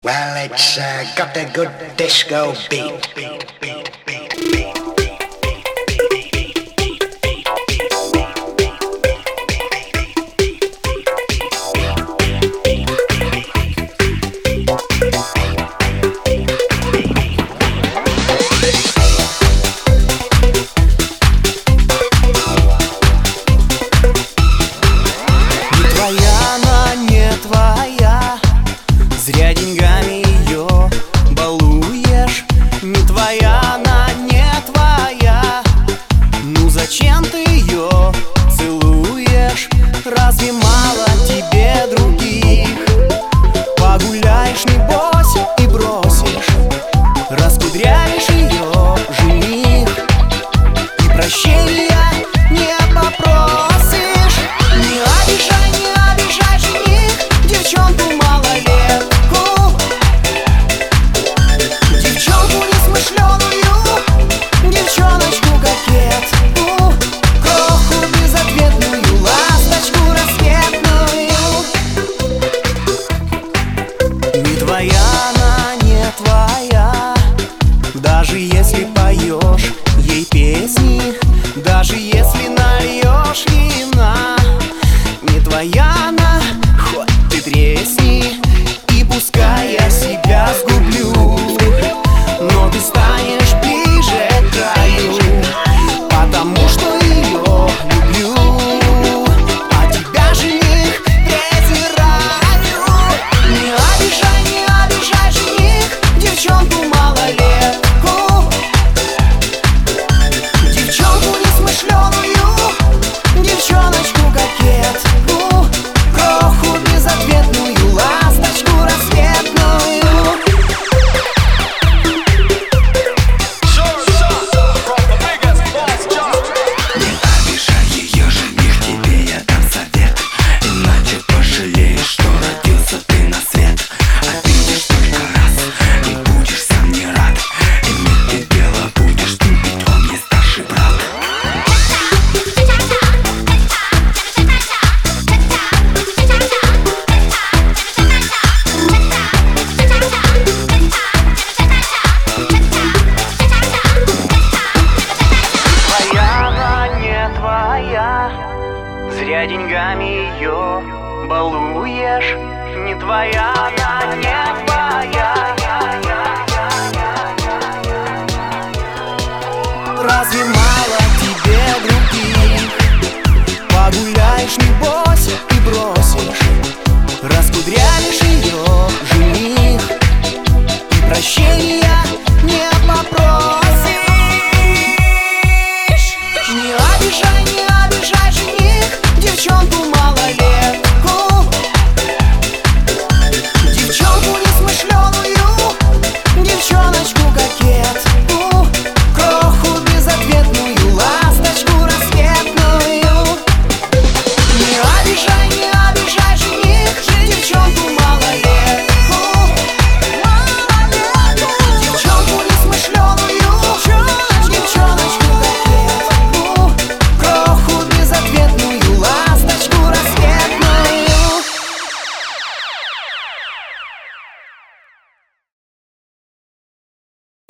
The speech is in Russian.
Well, it's got a good disco beat. Зря деньгами ее балуешь. Не твоя она, не твоя. Ну зачем ты ее целуешь? Разве мало тебе других? Погуляешь, небось, и бросишь. Раскудрявишь ее жених, и прощения не попросишь. Не обижай жених девчонку малолетку, девчонку несмышленую, девчоночку кокетку, кроху безответную, ласточку рассветную. Не твоя она, не твоя. Даже если поешь ей песни, даже если нальешь вина, не твоя она, хоть ты тресни. И пускай я себя сгублю, но ты станешь ближе к краю, потому что ее люблю, а тебя жених презираю. Не обижай жених девчонку малолетку, девчонку несмышленую, девчоночку кокетку, кроху безответную, ласточку рассветную. Не обижай ее, жених, тебе я дам совет, иначе пожалеешь, что родился ты на свет. Обидишь только раз и будешь сам не рад, иметь ты дело будешь ты, ведь он не старший брат. Твоя она, не твоя. Зря деньгами ее балуешь. Не твоя она, не твоя. Разве мало тебе других? Погуляешь, небось, и бросишь. Раскудрявишь ее жених, и прощения